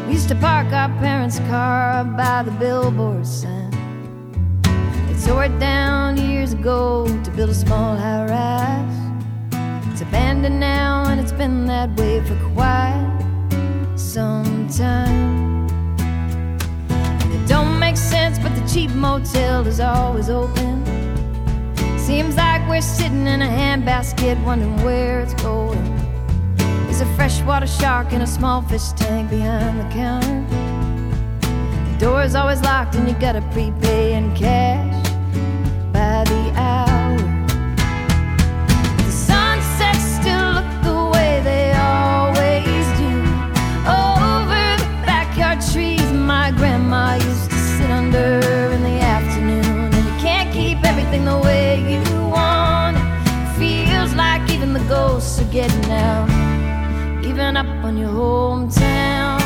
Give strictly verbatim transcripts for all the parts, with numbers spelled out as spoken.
We used to park our parents' car by the billboard sign. They tore it down years ago to build a small high-rise. It's abandoned now and it's been that way for quite some time. And it don't make sense, but the cheap motel is always open. Seems like we're sitting in a handbasket wondering where it's going. There's a freshwater shark in a small fish tank behind the counter. The door's always locked and you gotta prepay in cash by the hour. The sunsets still look the way they always do. Over the backyard trees my grandma used to sit under in the afternoon. And you can't keep everything the way you want it. Feels like even the ghosts are getting out, giving up on your hometown.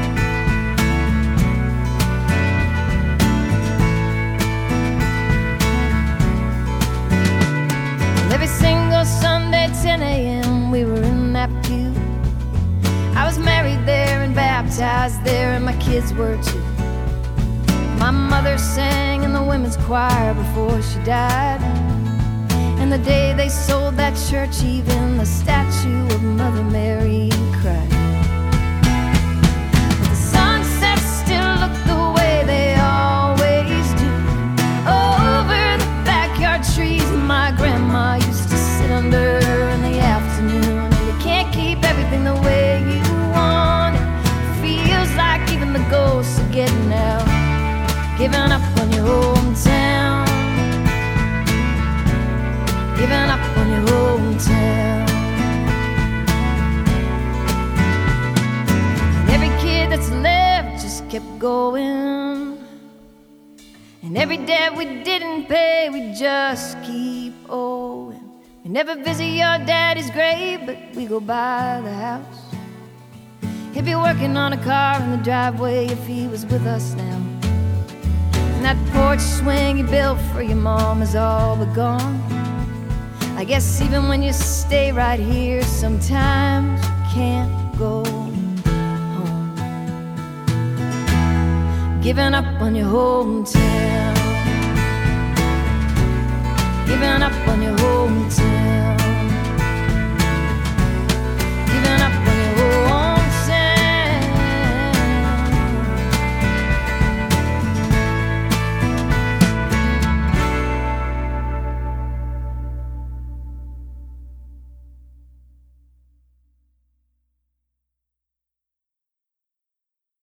Every single Sunday, ten a.m., we were in that pew. I was married there and baptized there, and my kids were too. My mother sang in the women's choir before she died. And the day they sold that church, even the statue of Mother Mary cried. But the sunsets still look the way they always do. Over the backyard trees my grandma used to sit under in the afternoon. And you can't keep everything the way you want it. Feels like even the ghosts are getting out, giving up on your hometown, giving up on your hometown. And every kid that's left just kept going. And every debt we didn't pay, we just keep owing. We never visit your daddy's grave, but we go by the house. He'd be working on a car in the driveway if he was with us now. And that porch swing you built for your mom is all but gone. I guess even when you stay right here, sometimes you can't go home. Giving up on your hometown, giving up on your hometown.